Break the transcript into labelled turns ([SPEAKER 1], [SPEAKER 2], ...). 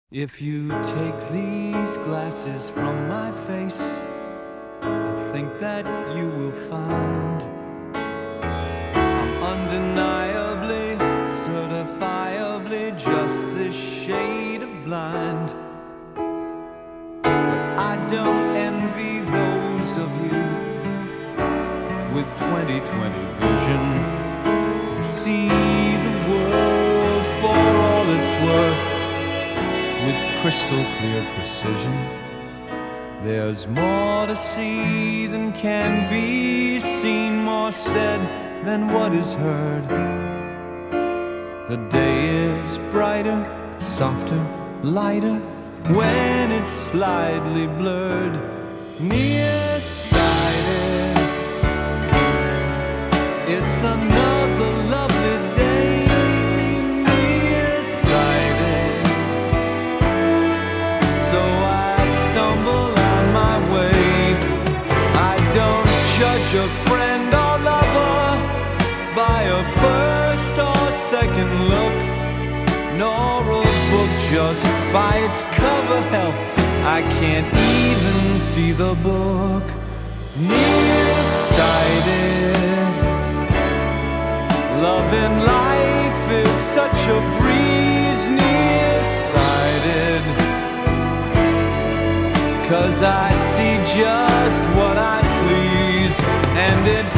[SPEAKER 1] If you take these glasses from my face, I think that you will find I'm undeniably, certifiably just this shade of blind. But I don't envy those of you with 20/20 vision who see the world for all it's worth with crystal clear precision. There's more to see than can be seen, more said than what is heard. The day is brighter, softer, lighter when it's slightly blurred. Nearsighted, it's another lovely day. Nearsighted, so I stumble on my way. I don't judge a friend or lover by a first or second look, nor a book just by its cover. Hell, I can't even see the book. Nearsighted, love in life is such a breeze. Nearsighted, 'cause I see just what I please, and it